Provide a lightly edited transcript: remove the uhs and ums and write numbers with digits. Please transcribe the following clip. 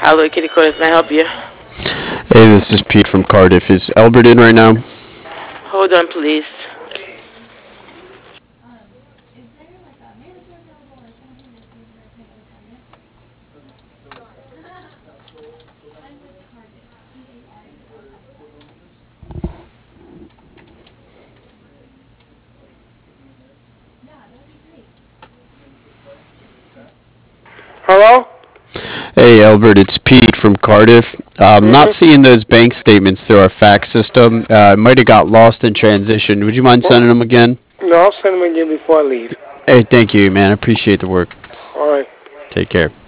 Hello, Kitty Cortez. May I help you? Hey, this is Pete from Cardiff. Is Albert in right now? Hold on, please. Hello? Hey, Albert, it's Pete from Cardiff. I'm not Mm-hmm. seeing those bank statements through our fax system. It might have got lost in transition. Would you mind Well, sending them again? no, I'll send them again before I leave. Hey, thank you, man. I appreciate the work. All right. Take care.